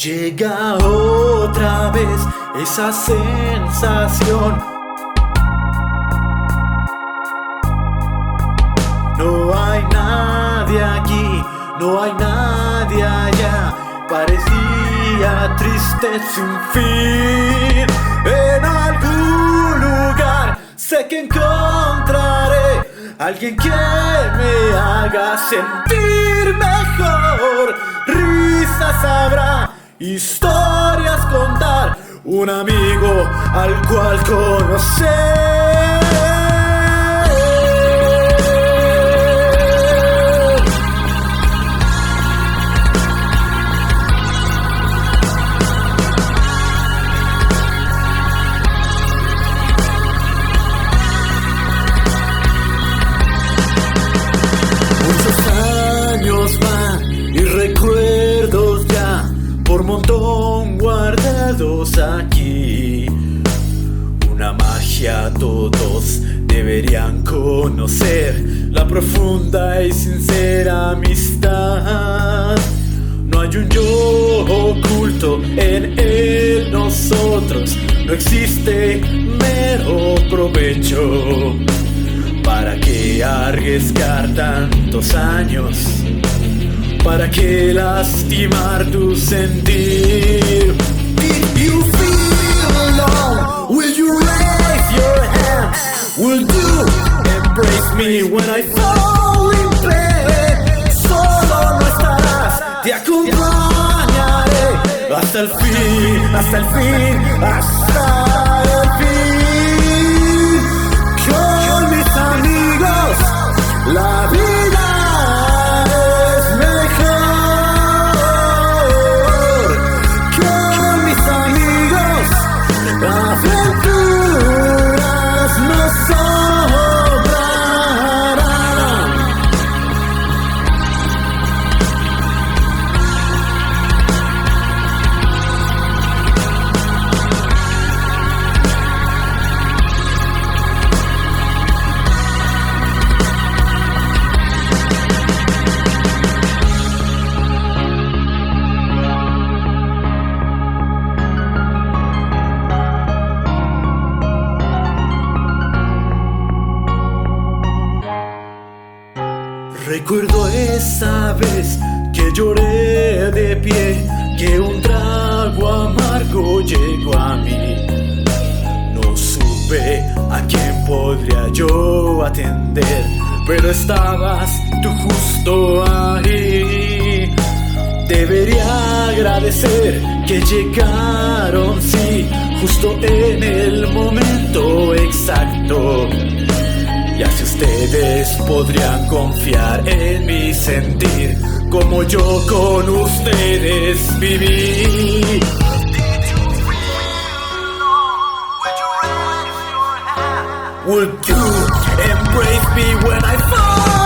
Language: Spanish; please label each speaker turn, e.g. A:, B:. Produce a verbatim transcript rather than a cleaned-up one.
A: Llega otra vez esa sensación. No hay nadie aquí, no hay nadie allá. Parecía triste sin fin. En algún lugar sé que encontraré alguien que me haga sentir mejor. Risas habrá, historias contar, un amigo al cual conocer. Montón guardados aquí, una magia todos deberían conocer, la profunda y sincera amistad. No hay un yo oculto en él nosotros, no existe mero provecho. ¿Para qué arriesgar tantos años? ¿Para qué lastimar tu sentir? If you feel alone, will you raise your hand? Will you embrace me when I fall in pain? Solo no estarás, te acompañaré hasta el fin, hasta el fin, hasta el fin. Con mis amigos, la vida aventuras nos sobrarán. Recuerdo esa vez que lloré de pie, que un trago amargo llegó a mí. No supe a quién podría yo atender, pero estabas tú justo ahí. Debería agradecer que llegaron, sí, justo en el momento exacto. Y así ustedes podrían confiar en mi sentir, como yo con ustedes viví. Would you embrace me when I fall?